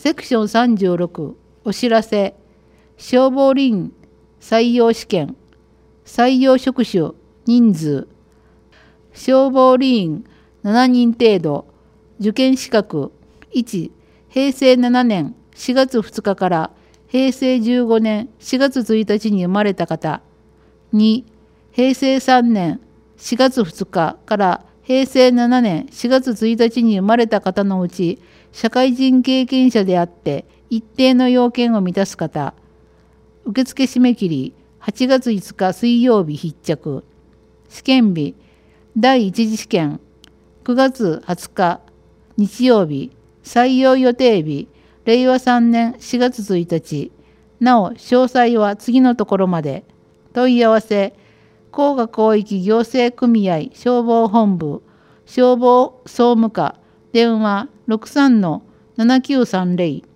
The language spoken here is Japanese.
セクション36お知らせ。消防理員採用試験。採用職種人数。消防理員7人程度。受験資格1、平成7年4月2日から平成15年4月1日に生まれた方。2、平成3年4月2日から平成7年4月1日に生まれた方のうち、社会人経験者であって一定の要件を満たす方。受付締め切り8月5日水曜日必着。試験日第一次試験9月20日日曜日。採用予定日令和3年4月1日。なお詳細は次のところまで。問い合わせ甲賀広域行政組合消防本部消防総務課電話 63-7930